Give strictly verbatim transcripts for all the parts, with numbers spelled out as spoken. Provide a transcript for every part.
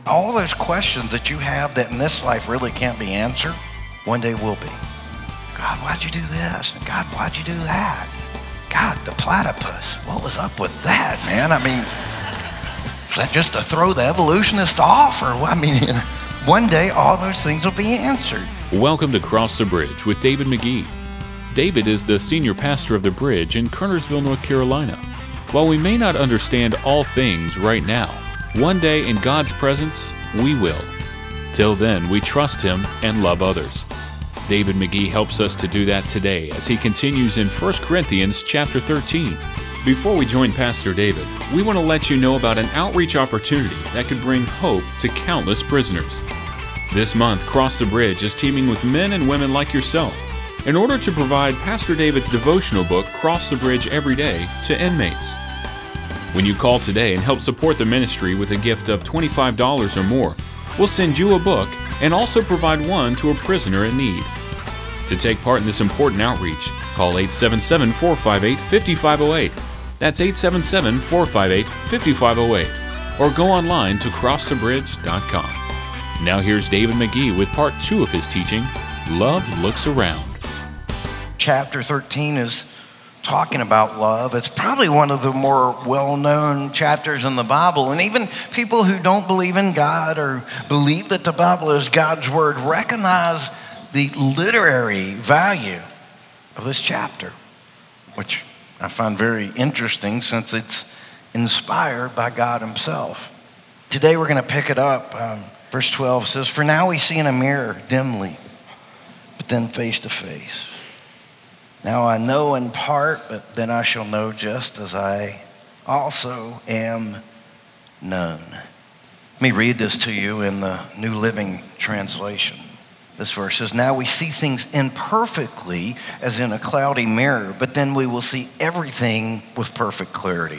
All those questions that you have that in this life really can't be answered, one day will be. God, why'd you do this? And God, why'd you do that? God, the platypus, what was up with that, man? I mean, is that just to throw the evolutionist off? Or, I mean, you know, one day all those things will be answered. Welcome to Cross the Bridge with David McGee. David is the senior pastor of the Bridge in Kernersville, North Carolina. While we may not understand all things right now, one day in God's presence, we will. Till then, we trust Him and love others. David McGee helps us to do that today as he continues in First Corinthians chapter thirteen. Before we join Pastor David, we want to let you know about an outreach opportunity that could bring hope to countless prisoners. This month, Cross the Bridge is teaming with men and women like yourself in order to provide Pastor David's devotional book, Cross the Bridge Every Day, to inmates. When you call today and help support the ministry with a gift of twenty-five dollars or more, we'll send you a book and also provide one to a prisoner in need. To take part in this important outreach, call eight seven seven, four five eight, five five zero eight. That's eight seven seven, four five eight, five five zero eight. Or go online to cross the bridge dot com. Now here's David McGee with part two of his teaching, Love Looks Around. Chapter thirteen is talking about love. It's probably one of the more well-known chapters in the Bible. And even people who don't believe in God or believe that the Bible is God's word recognize the literary value of this chapter, which I find very interesting since it's inspired by God Himself. Today we're going to pick it up. Um, verse twelve says, "For now we see in a mirror dimly, but then face to face. Now I know in part, but then I shall know just as I also am known." Let me read this to you in the New Living Translation. This verse says, "Now we see things imperfectly as in a cloudy mirror, but then we will see everything with perfect clarity.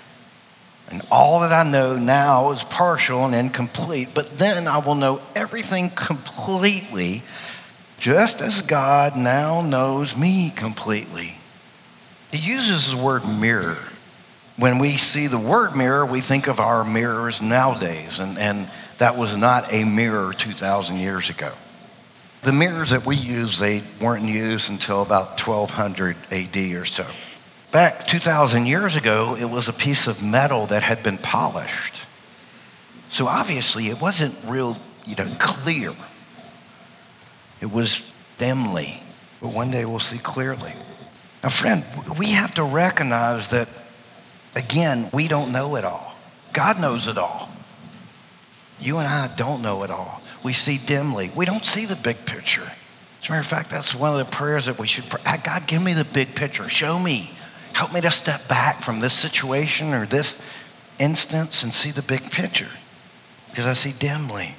And all that I know now is partial and incomplete, but then I will know everything completely, just as God now knows me completely." He uses the word mirror. When we see the word mirror, we think of our mirrors nowadays, and, and that was not a mirror two thousand years ago. The mirrors that we use, they weren't used until about twelve hundred A D or so. Back two thousand years ago, it was a piece of metal that had been polished. So obviously, it wasn't real, you know, clear. It was dimly, but one day we'll see clearly. Now, friend, we have to recognize that, again, we don't know it all. God knows it all. You and I don't know it all. We see dimly. We don't see the big picture. As a matter of fact, that's one of the prayers that we should pray. God, give me the big picture. Show me. Help me to step back from this situation or this instance and see the big picture, because I see dimly.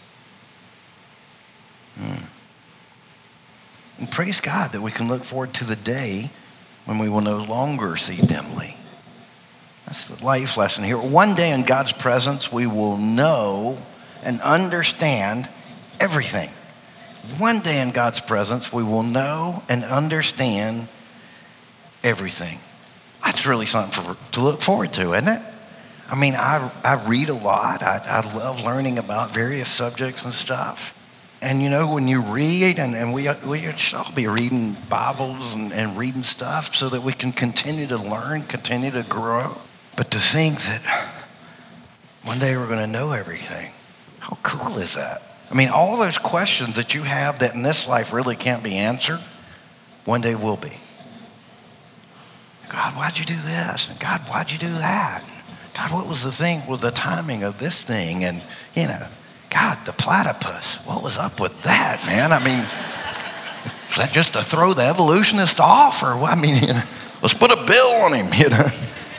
Hmm. And praise God that we can look forward to the day when we will no longer see dimly. That's the life lesson here. One day in God's presence, we will know and understand everything. One day in God's presence, we will know and understand everything. That's really something for, to look forward to, isn't it? I mean, I, I read a lot. I, I love learning about various subjects and stuff. And you know, when you read, and, and we, we should all be reading Bibles and, and reading stuff so that we can continue to learn, continue to grow. But to think that one day we're going to know everything, how cool is that? I mean, all those questions that you have that in this life really can't be answered, one day will be. God, why'd you do this? And God, why'd you do that? God, what was the thing with the timing of this thing? And, you know, God, the platypus, what was up with that, man? I mean, is that just to throw the evolutionist off? Or, I mean, you know, let's put a bill on him, you know.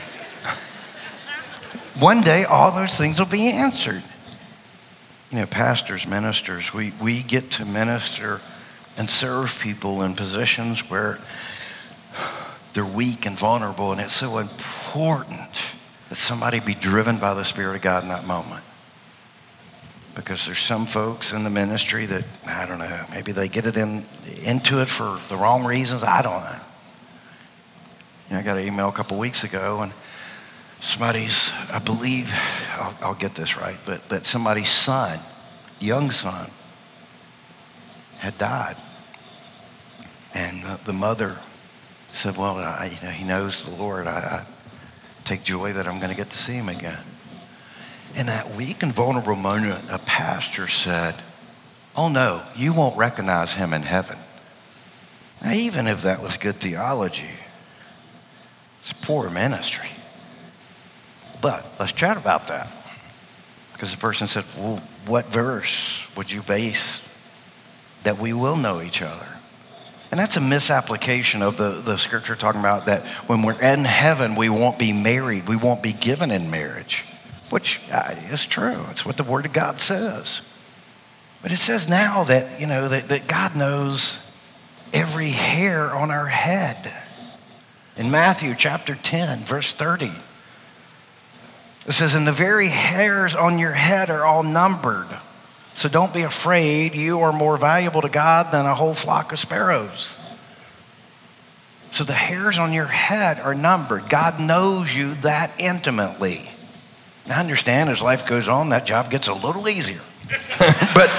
One day, all those things will be answered. You know, pastors, ministers, we, we get to minister and serve people in positions where they're weak and vulnerable, and it's so important that somebody be driven by the Spirit of God in that moment. Because there's some folks in the ministry that, I don't know, maybe they get it in into it for the wrong reasons. I don't know. You know, I got an email a couple weeks ago, and somebody's, I believe, I'll, I'll get this right, but that somebody's son, young son, had died. And uh, the mother said, well, I, you know, he knows the Lord. I, I take joy that I'm going to get to see him again. In that weak and vulnerable moment, a pastor said, oh no, you won't recognize him in heaven. Now, even if that was good theology, it's poor ministry. But let's chat about that. Because the person said, well, what verse would you base that we will know each other? And that's a misapplication of the, the scripture talking about that when we're in heaven, we won't be married. We won't be given in marriage, which uh, is true. It's what the Word of God says. But it says now that, you know, that, that God knows every hair on our head. In Matthew chapter ten, verse thirty, it says, and the very hairs on your head are all numbered. So don't be afraid. You are more valuable to God than a whole flock of sparrows. So the hairs on your head are numbered. God knows you that intimately. I understand as life goes on, that job gets a little easier. But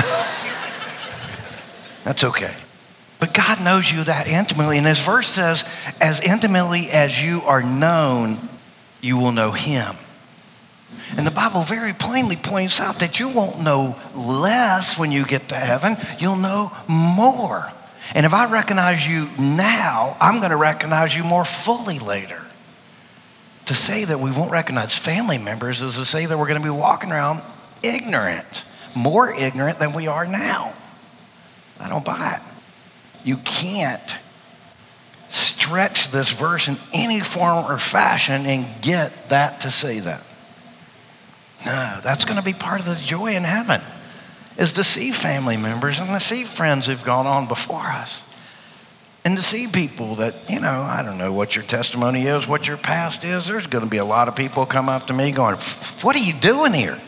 that's okay. But God knows you that intimately. And this verse says, as intimately as you are known, you will know him. And the Bible very plainly points out that you won't know less when you get to heaven. You'll know more. And if I recognize you now, I'm going to recognize you more fully later. To say that we won't recognize family members is to say that we're going to be walking around ignorant, more ignorant than we are now. I don't buy it. You can't stretch this verse in any form or fashion and get that to say that. No, that's going to be part of the joy in heaven, is to see family members and to see friends who've gone on before us. And to see people that, you know, I don't know what your testimony is, what your past is. There's going to be a lot of people come up to me going, what are you doing here?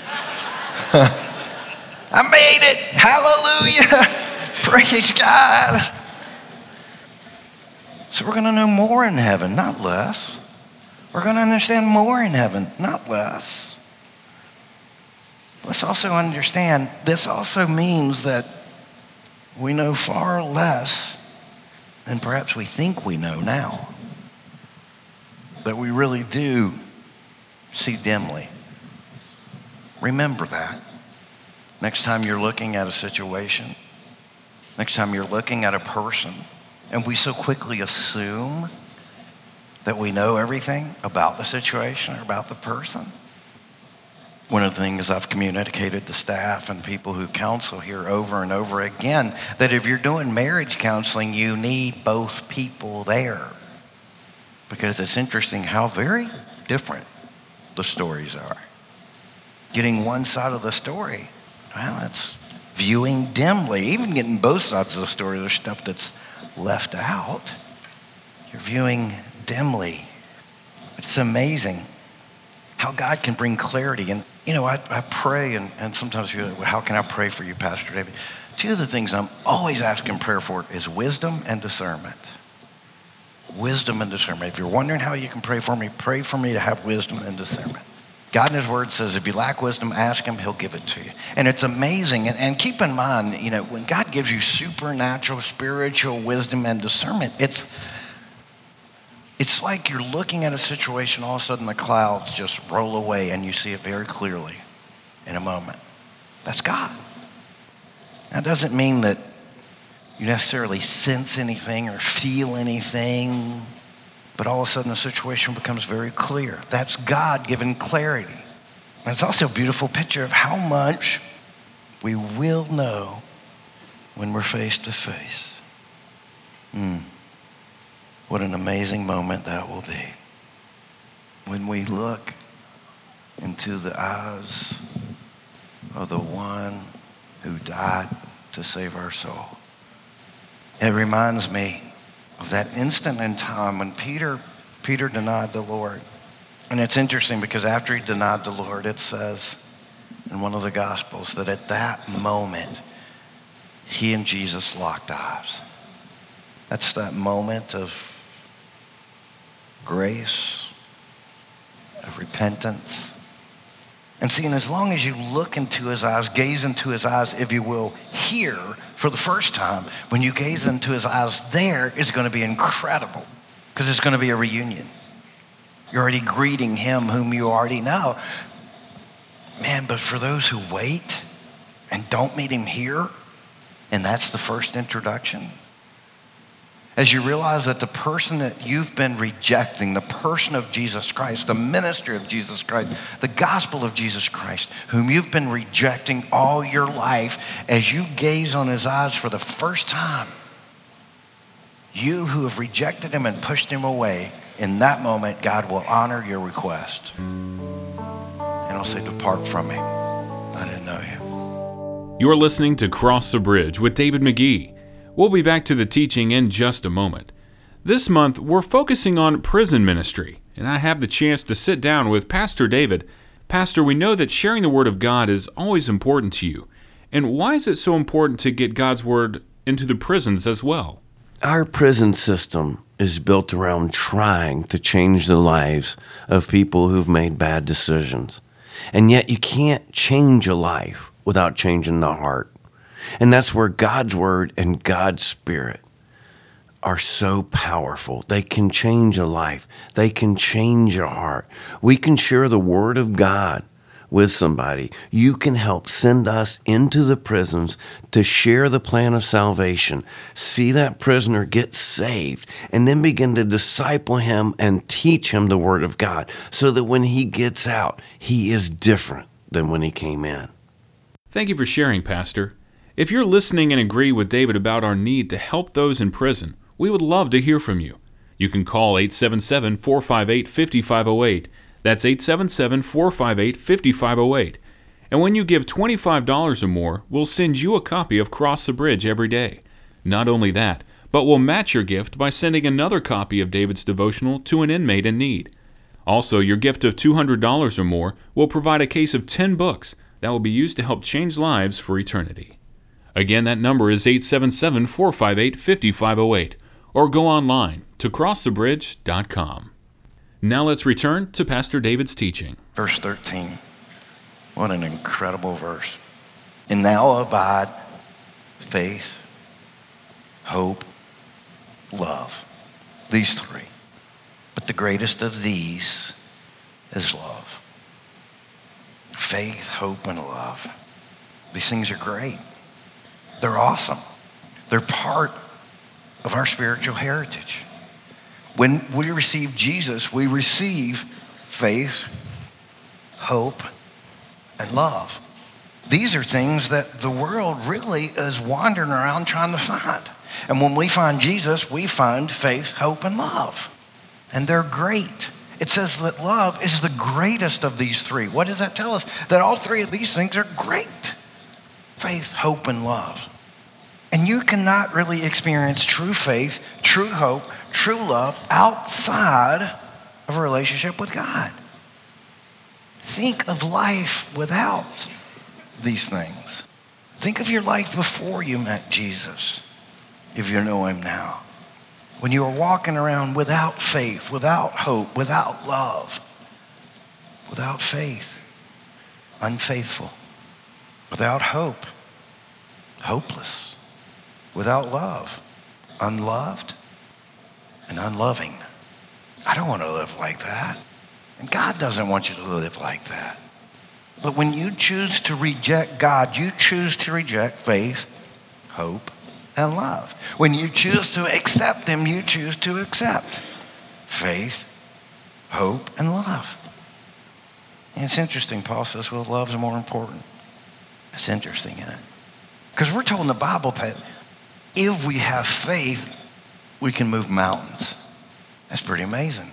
I made it. Hallelujah. Praise God. So we're going to know more in heaven, not less. We're going to understand more in heaven, not less. Let's also understand, this also means that we know far less than perhaps we think we know now. That we really do see dimly. Remember that. Next time you're looking at a situation, next time you're looking at a person, and we so quickly assume that we know everything about the situation or about the person. One of the things I've communicated to staff and people who counsel here over and over again, that if you're doing marriage counseling, you need both people there. Because it's interesting how very different the stories are. Getting one side of the story, well, it's viewing dimly. Even getting both sides of the story, there's stuff that's left out. You're viewing dimly. It's amazing how God can bring clarity. And, you know, I, I pray, and, and sometimes you're like, well, how can I pray for you, Pastor David? Two of the things I'm always asking prayer for is wisdom and discernment. Wisdom and discernment. If you're wondering how you can pray for me, pray for me to have wisdom and discernment. God in his word says, if you lack wisdom, ask him, he'll give it to you. And it's amazing. And, and keep in mind, you know, when God gives you supernatural, spiritual wisdom and discernment, it's It's like you're looking at a situation, all of a sudden the clouds just roll away and you see it very clearly in a moment. That's God. That doesn't mean that you necessarily sense anything or feel anything, but all of a sudden the situation becomes very clear. That's God giving clarity. And it's also a beautiful picture of how much we will know when we're face to face. Hmm. What an amazing moment that will be when we look into the eyes of the one who died to save our soul. It reminds me of that instant in time when Peter, Peter denied the Lord. And it's interesting because after he denied the Lord, it says in one of the Gospels that at that moment, he and Jesus locked eyes. That's that moment of grace of repentance. And see, and as long as you look into his eyes, gaze into his eyes, if you will, here for the first time, when you gaze into his eyes, there is going to be incredible, because it's going to be a reunion. You're already greeting him whom you already know. Man, but for those who wait and don't meet him here, and that's the first introduction, as you realize that the person that you've been rejecting, the person of Jesus Christ, the ministry of Jesus Christ, the gospel of Jesus Christ, whom you've been rejecting all your life, as you gaze on his eyes for the first time, you who have rejected him and pushed him away, in that moment, God will honor your request. And he'll say, depart from me. I didn't know you. You're listening to Cross the Bridge with David McGee. We'll be back to the teaching in just a moment. This month, we're focusing on prison ministry, and I have the chance to sit down with Pastor David. Pastor, we know that sharing the Word of God is always important to you. And why is it so important to get God's Word into the prisons as well? Our prison system is built around trying to change the lives of people who've made bad decisions. And yet you can't change a life without changing the heart. And that's where God's Word and God's Spirit are so powerful. They can change a life. They can change a heart. We can share the Word of God with somebody. You can help send us into the prisons to share the plan of salvation, see that prisoner get saved, and then begin to disciple him and teach him the Word of God so that when he gets out, he is different than when he came in. Thank you for sharing, Pastor. If you're listening and agree with David about our need to help those in prison, we would love to hear from you. You can call eight seven seven, four five eight, five five zero eight. That's eight seven seven, four five eight, five five zero eight. And when you give twenty-five dollars or more, we'll send you a copy of Cross the Bridge every day. Not only that, but we'll match your gift by sending another copy of David's devotional to an inmate in need. Also, your gift of two hundred dollars or more will provide a case of ten books that will be used to help change lives for eternity. Again, that number is eight seven seven, four five eight, five five zero eight, or go online to cross the bridge dot com. Now let's return to Pastor David's teaching. Verse thirteen. What an incredible verse. And now abide faith, hope, love. These three. But the greatest of these is love. Faith, hope, and love. These things are great. They're awesome. They're part of our spiritual heritage. When we receive Jesus, we receive faith, hope, and love. These are things that the world really is wandering around trying to find. And when we find Jesus, we find faith, hope, and love. And they're great. It says that love is the greatest of these three. What does that tell us? That all three of these things are great. Faith, hope, and love. And you cannot really experience true faith, true hope, true love outside of a relationship with God. Think of life without these things. Think of your life before you met Jesus, if you know him now. When you were walking around without faith, without hope, without love, without faith, unfaithful, without hope, hopeless, without love, unloved, and unloving. I don't want to live like that. And God doesn't want you to live like that. But when you choose to reject God, you choose to reject faith, hope, and love. When you choose to accept him, you choose to accept faith, hope, and love. And it's interesting, Paul says, well, love is more important. That's interesting, isn't it? Because we're told in the Bible that if we have faith, we can move mountains. That's pretty amazing.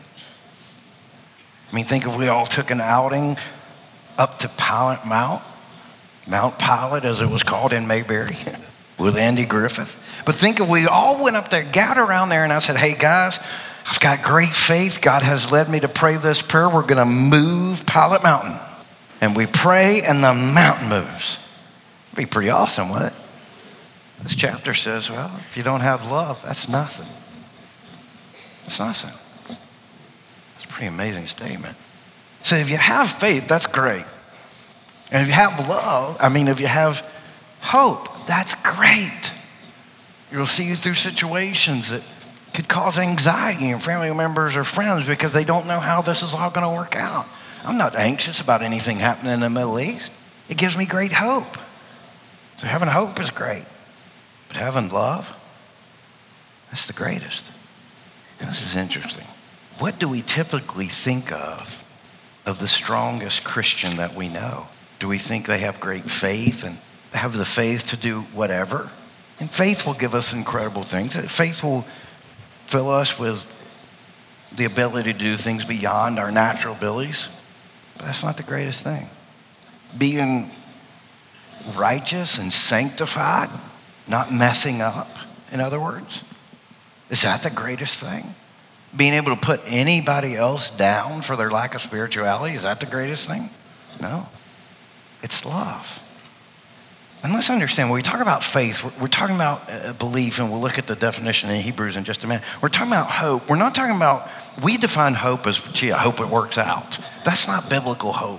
I mean, think if we all took an outing up to Pilot Mount, Mount Pilot as it was called in Mayberry, with Andy Griffith. But think if we all went up there, gathered around there, and I said, hey guys, I've got great faith. God has led me to pray this prayer. We're going to move Pilot Mountain. And we pray and the mountain moves. It'd be pretty awesome, wouldn't it? This chapter says, well, if you don't have love, that's nothing. It's nothing. It's a pretty amazing statement. So if you have faith, that's great. And if you have love, I mean, if you have hope, that's great. You'll see you through situations that could cause anxiety in family members or friends because they don't know how this is all going to work out. I'm not anxious about anything happening in the Middle East. It gives me great hope. So having hope is great. But having love, that's the greatest. And this is interesting. What do we typically think of, of the strongest Christian that we know? Do we think they have great faith and have the faith to do whatever? And faith will give us incredible things. Faith will fill us with the ability to do things beyond our natural abilities. But that's not the greatest thing. Being righteous and sanctified, not messing up, in other words, is that the greatest thing? Being able to put anybody else down for their lack of spirituality, is that the greatest thing? No. It's love. And let's understand, when we talk about faith, we're, we're talking about uh, belief, and we'll look at the definition in Hebrews in just a minute. We're talking about hope. We're not talking about, we define hope as, gee, I hope it works out. That's not biblical hope.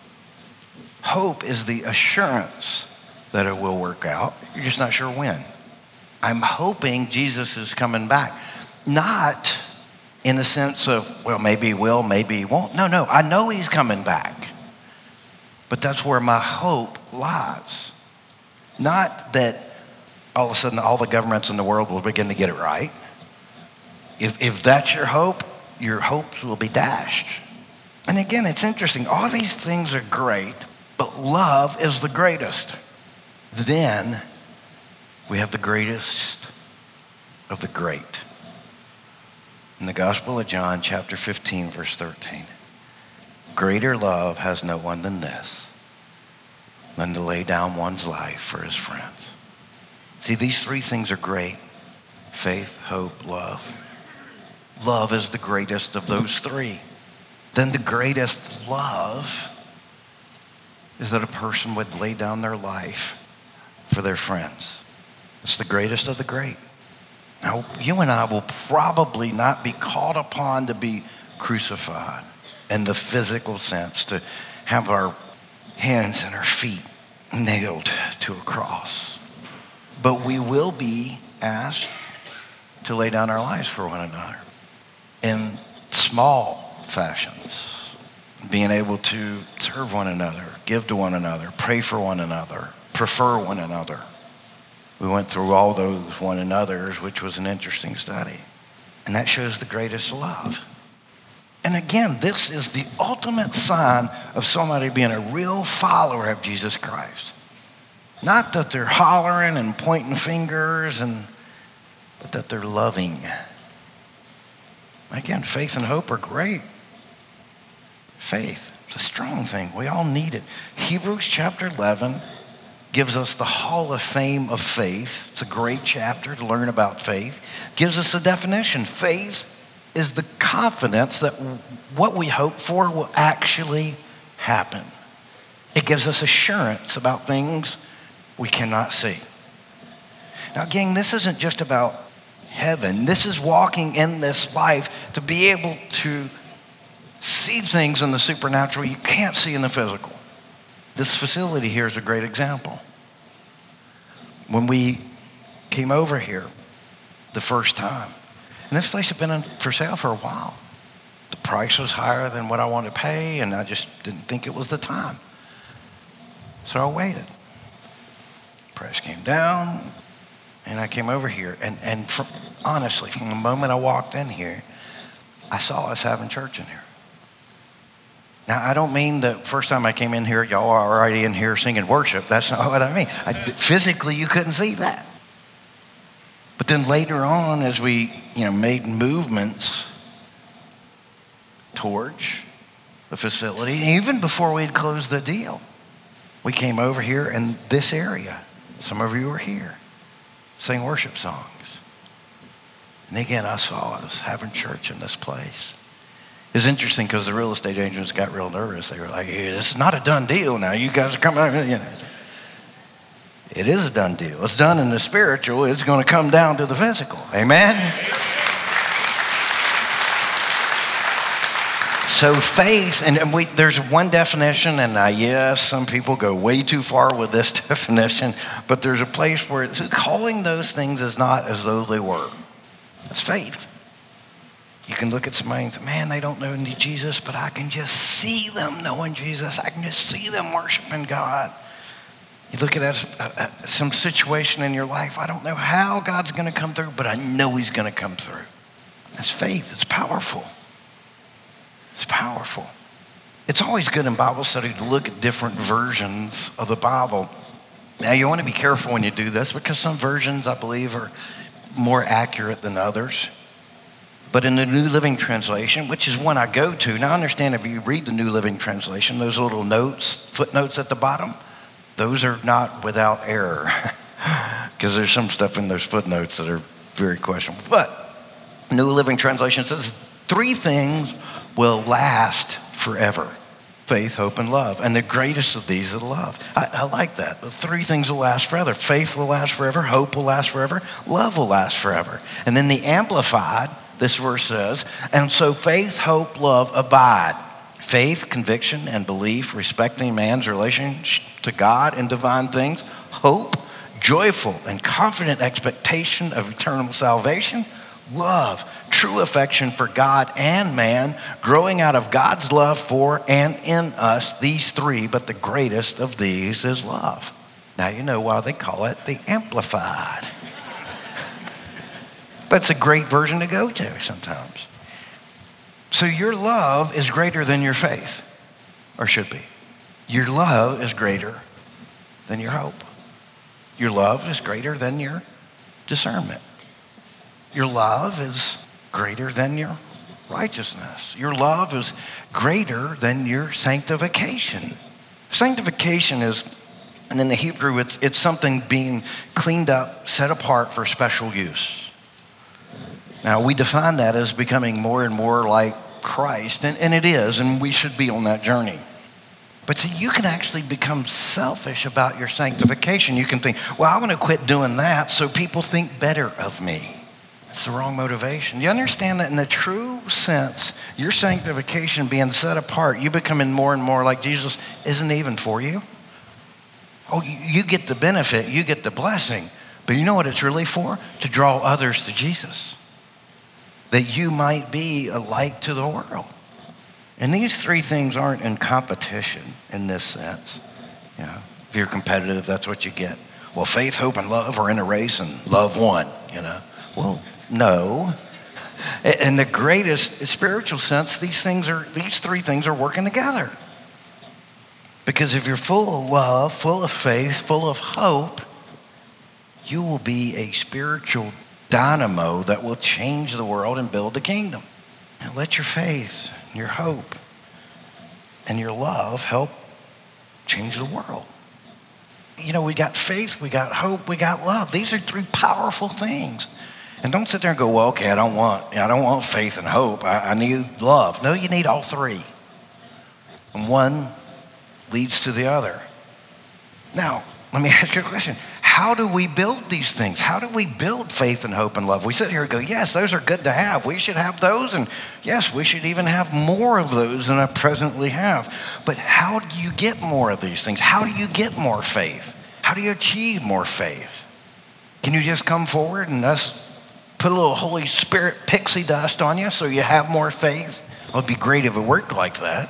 Hope is the assurance that it will work out. You're just not sure when. I'm hoping Jesus is coming back. Not in the sense of, well, maybe he will, maybe he won't. No, no, I know he's coming back. But that's where my hope lies. Not that all of a sudden all the governments in the world will begin to get it right. If, if that's your hope, your hopes will be dashed. And again, it's interesting. All these things are great, but love is the greatest. Then we have the greatest of the great. In the Gospel of John, chapter fifteen, verse thirteen. Greater love has no one than this, than to lay down one's life for his friends. See, these three things are great. Faith, hope, love. Love is the greatest of those three. Then the greatest love is that a person would lay down their life for their friends. It's the greatest of the great. Now, you and I will probably not be called upon to be crucified in the physical sense, to have our hands and our feet nailed to a cross. But we will be asked to lay down our lives for one another in small fashions, being able to serve one another, give to one another, pray for one another, prefer one another. We went through all those one another's, which was an interesting study. And that shows the greatest love. And again, this is the ultimate sign of somebody being a real follower of Jesus Christ. Not that they're hollering and pointing fingers, and but that they're loving. Again, faith and hope are great. Faith, it's a strong thing. We all need it. Hebrews chapter eleven gives us the Hall of Fame of faith. It's a great chapter to learn about faith. Gives us a definition. Faith is the confidence that what we hope for will actually happen. It gives us assurance about things we cannot see. Now, gang, this isn't just about heaven. This is walking in this life to be able to see things in the supernatural you can't see in the physical. This facility here is a great example. When we came over here the first time, and this place had been for sale for a while. The price was higher than what I wanted to pay, and I just didn't think it was the time. So I waited. Price came down, and I came over here. And, and from, honestly, from the moment I walked in here, I saw us having church in here. Now, I don't mean the first time I came in here, y'all are already in here singing worship. That's not what I mean. I, physically, you couldn't see that. But then later on, as we you know, made movements towards the facility, even before we had closed the deal, we came over here in this area. Some of you were here, sang worship songs. And again, I saw us having church in this place. It's interesting because the real estate agents got real nervous. They were like, hey, this is not a done deal now. You guys are coming out. You know. It is a done deal. It's done in the spiritual. It's going to come down to the physical. Amen? So faith, and and we, there's one definition, and uh, yes, some people go way too far with this definition, but there's a place where it's calling those things as not as though they were. That's faith. You can look at somebody and say, man, they don't know Jesus, but I can just see them knowing Jesus. I can just see them worshiping God. You look at, at, at some situation in your life, I don't know how God's going to come through, but I know he's going to come through. That's faith. It's powerful. It's powerful. It's always good in Bible study to look at different versions of the Bible. Now, you want to be careful when you do this because some versions, I believe, are more accurate than others. But in the New Living Translation, which is one I go to, now understand if you read the New Living Translation, those little notes, footnotes at the bottom, those are not without error. Because there's some stuff in those footnotes that are very questionable. But New Living Translation says three things will last forever. Faith, hope, and love. And the greatest of these is love. I, I like that. The three things will last forever. Faith will last forever. Hope will last forever. Love will last forever. And then the Amplified, this verse says, and so faith, hope, love abide. Faith, conviction, and belief, respecting man's relationship to God and divine things. Hope, joyful and confident expectation of eternal salvation. Love, true affection for God and man, growing out of God's love for and in us, these three, but the greatest of these is love. Now you know why they call it the Amplified. That's a great version to go to sometimes. So your love is greater than your faith, or should be. Your love is greater than your hope. Your love is greater than your discernment. Your love is greater than your righteousness. Your love is greater than your sanctification. Sanctification is, and in the Hebrew, it's, it's something being cleaned up, set apart for special use. Now, we define that as becoming more and more like Christ, and, and it is, and we should be on that journey. But see, you can actually become selfish about your sanctification. You can think, well, I'm going to quit doing that so people think better of me. It's the wrong motivation. You understand that in the true sense, your sanctification being set apart, you becoming more and more like Jesus isn't even for you. Oh, you, you get the benefit, you get the blessing, but you know what it's really for? To draw others to Jesus. That you might be a light to the world. And these three things aren't in competition in this sense. You know, if you're competitive, that's what you get. Well, faith, hope, and love are in a race, and love won, you know. Well, no. In the greatest spiritual sense, these things are, these three things are working together. Because if you're full of love, full of faith, full of hope, you will be a spiritual dynamo that will change the world and build the kingdom. And let your faith, your hope, and your love help change the world. You know, we got faith, we got hope, we got love. These are three powerful things. And don't sit there and go, well, okay, I don't want, I don't want faith and hope. I, I need love. No, you need all three. And one leads to the other. Now, let me ask you a question. How do we build these things? How do we build faith and hope and love? We sit here and go, yes, those are good to have. We should have those. And yes, we should even have more of those than I presently have. But how do you get more of these things? How do you get more faith? How do you achieve more faith? Can you just come forward and us put a little Holy Spirit pixie dust on you so you have more faith? Well, it'd be great if it worked like that.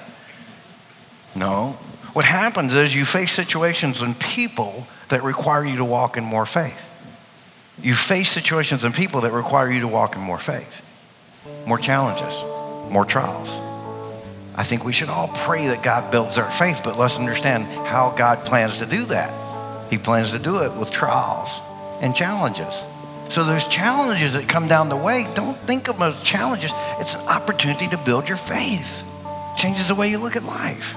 No. What happens is you face situations and people that require you to walk in more faith. You face situations and people that require you to walk in more faith, more challenges, more trials. I think we should all pray that God builds our faith, but let's understand how God plans to do that. He plans to do it with trials and challenges. So those challenges that come down the way, don't think of them as challenges. It's an opportunity to build your faith. It changes the way you look at life.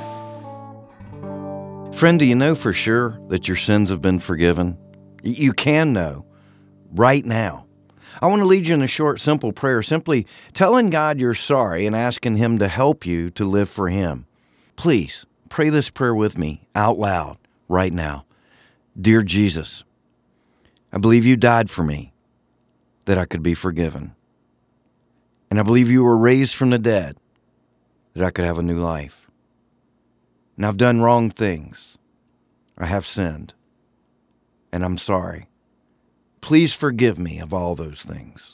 Friend, do you know for sure that your sins have been forgiven? You can know right now. I want to lead you in a short, simple prayer, simply telling God you're sorry and asking Him to help you to live for Him. Please pray this prayer with me out loud right now. Dear Jesus, I believe you died for me that I could be forgiven. And I believe you were raised from the dead that I could have a new life. And I've done wrong things. I have sinned. And I'm sorry. Please forgive me of all those things.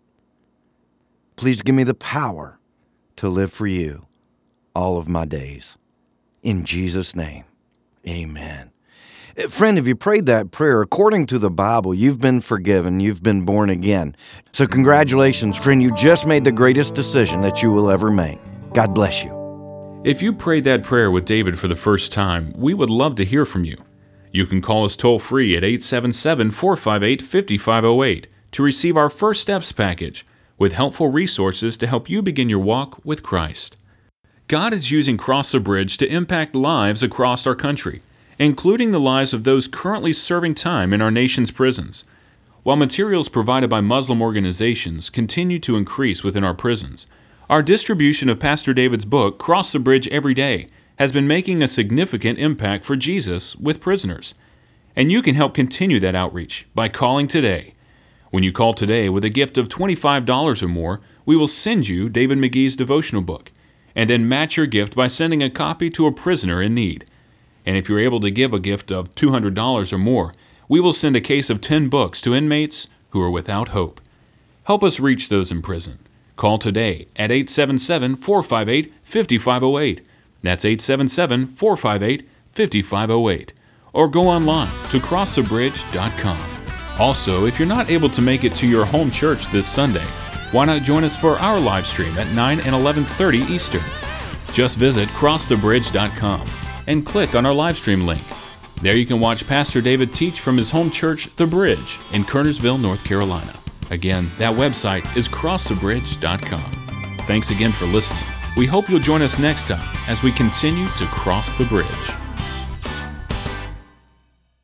Please give me the power to live for you all of my days. In Jesus' name, amen. Friend, if you prayed that prayer, according to the Bible, you've been forgiven, you've been born again. So congratulations, friend, you just made the greatest decision that you will ever make. God bless you. If you prayed that prayer with David for the first time, we would love to hear from you. You can call us toll-free at eight seven seven, four five eight, five five zero eight to receive our First Steps package with helpful resources to help you begin your walk with Christ. God is using Cross the Bridge to impact lives across our country, including the lives of those currently serving time in our nation's prisons. While materials provided by Muslim organizations continue to increase within our prisons, our distribution of Pastor David's book, Cross the Bridge Every Day, has been making a significant impact for Jesus with prisoners. And you can help continue that outreach by calling today. When you call today with a gift of twenty-five dollars or more, we will send you David McGee's devotional book, and then match your gift by sending a copy to a prisoner in need. And if you're able to give a gift of two hundred dollars or more, we will send a case of ten books to inmates who are without hope. Help us reach those in prison. Call today at eight seven seven, four five eight, five five zero eight. That's eight seven seven, four five eight, five five zero eight. Or go online to cross the bridge dot com. Also, if you're not able to make it to your home church this Sunday, why not join us for our live stream at nine and eleven thirty Eastern? Just visit cross the bridge dot com and click on our live stream link. There you can watch Pastor David teach from his home church, The Bridge, in Kernersville, North Carolina. Again, that website is cross the bridge dot com. Thanks again for listening. We hope you'll join us next time as we continue to cross the bridge.